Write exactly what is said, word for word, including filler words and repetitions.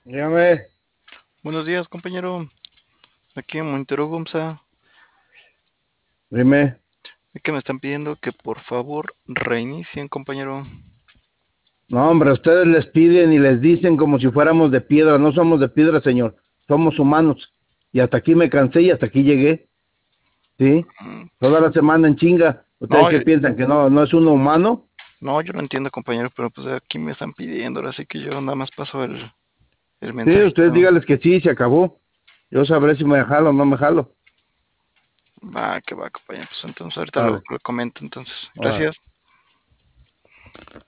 Dígame, Buenos días, compañero. Aquí en Montero Gumsa. dime. Es que me están pidiendo que por favor reinicien, compañero. No, hombre, ustedes les piden y les dicen como si fuéramos de piedra. No somos de piedra, señor. Somos humanos. Y hasta aquí me cansé y hasta aquí llegué. ¿Sí? Mm, Toda la semana en chinga. ¿Ustedes No, qué yo- piensan? ¿Que no, no es uno humano? no, yo lo entiendo, compañero, pero pues aquí me están pidiendo, así que yo nada más paso el, el Sí, ustedes mensajito. díganles que sí, se acabó. Yo sabré si me jalo o no me jalo. Va, que va, compañero. Pues entonces ahorita lo, Órale, lo comento, entonces. órale. Gracias.